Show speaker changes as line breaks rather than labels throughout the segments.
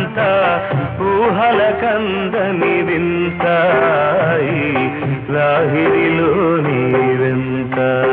ఊహల కందని వింత లాహిరిలోని వింత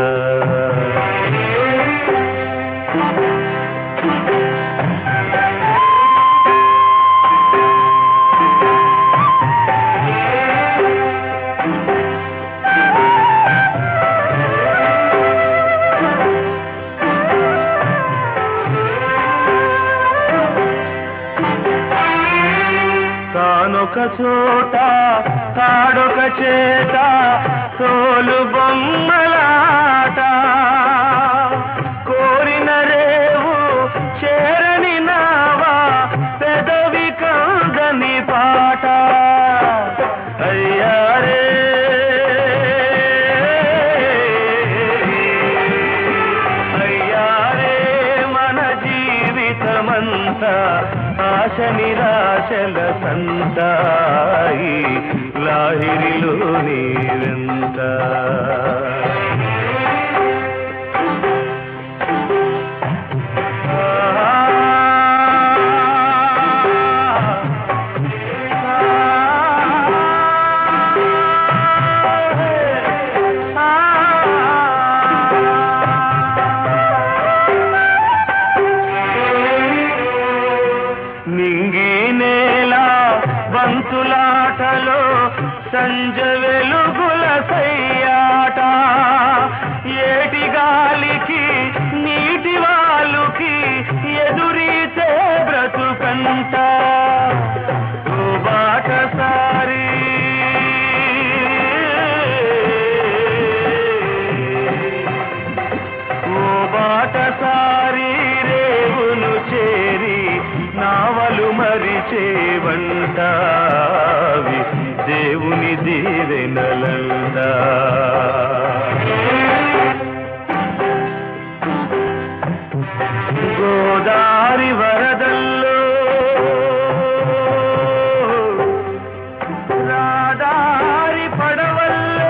తానొక చోట తాడొక చేత తోలు బొమ్మలాట కోరిన రేవు చేరని నావా పెదవి కందని పాట అయ్యారే అయ్యారే మన జీవితమంతా ఆశ నిరాశల సంతాయి లాహిరిలోని వింత నింగి నేల బంతులాటలో సంజ వెలుగుల సయ్యాట ఏటి గాలికి నీటి వాలుకి ఎదురీతే బ్రతుకంట ఓ బాటసారి ఓ బాటసారి రేవును చేరి నావలు మరిచేవంటావి దేవుని దీవెనలందా గోదారి వరదల్లో రాదారి పడవల్లే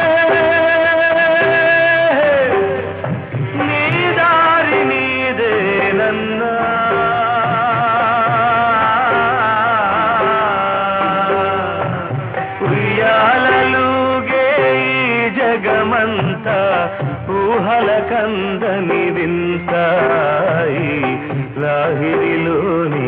నీ దారి నీదేనన్నా ఉయ్యాలలుగే ఈ జగమంతా ఊహల కందని వింత లాహిరిలోని